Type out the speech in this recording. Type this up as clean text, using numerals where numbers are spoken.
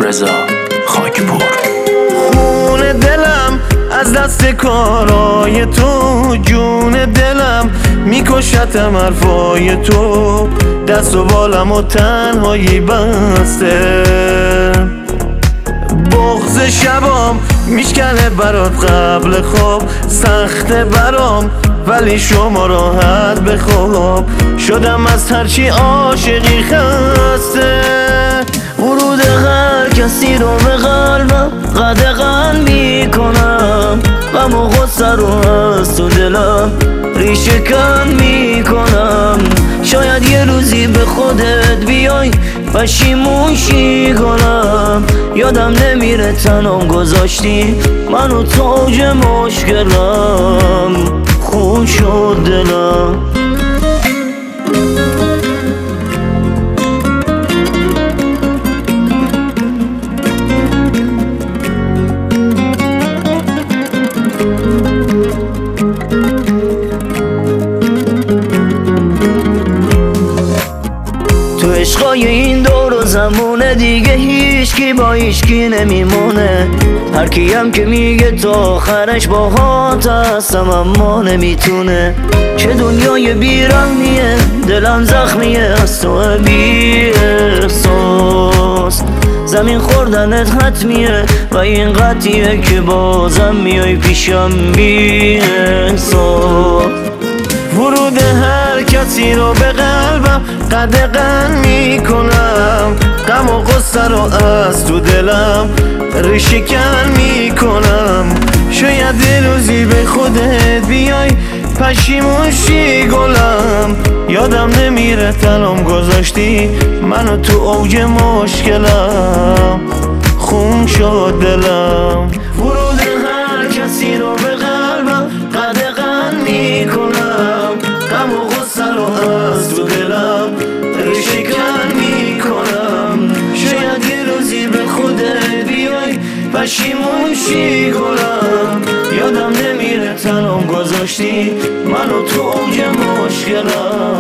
رضا خاکپور. خون دلم از دست کارای تو، جون دلم میکشتم حرفای تو، دست و بالم و تنهایی بسته، بغض شبام میشکنه برات قبل خواب، سخته برام ولی شما راحت بخواب، شدم از هرچی عاشقی خسته، ورود هر کسی رو به قلبم قدغن میکنم، غم و غصه رو از تو دلم ریشه کن میکنم، شاید یه روزی به خودت بیای پشیمونشی کنم، یادم نمیره تنم گذاشتی منو تو اوج مشکلم، خون شد دلم. تو عشقای این دور و زمونه دیگه هیچکی با هیچکی نمیمونه، هر کیم که میگه تا آخرش باهات هستم اما نمیتونه، چه دنیای بیرحمیه دلم زخمیه از تو بی احساس، زمین خوردنت حتمیه و این قطعیه که بازم میای پیشم بی احساس، ورود هر کسی رو به قلبم قدغن میکنم، غم و غصه رو از تو دلم ریشه کن میکنم، شاید یه روزی به خودت بیای پشیمونشی گلم، یادم نمیره تنم گذاشتی منو تو اوج مشکلم، خون شد دلم، ورود هر کسی رو به قلبم قدغن میکنم، غم و غصه رو از تو دلم ریشه کن میکنم، شاید یه روزی به خودت بیای پشیمونشی گلم، یادم نمیره تنم گذاشتی منو تو اوج مشکلم.